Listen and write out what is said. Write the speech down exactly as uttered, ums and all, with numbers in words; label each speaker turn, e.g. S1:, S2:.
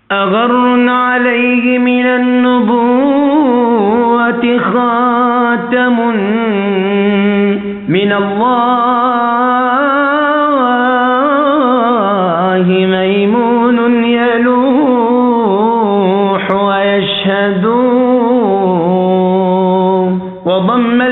S1: أغر عليه من النبوة خاتم من الله ميمون يلوح ويشهد وضم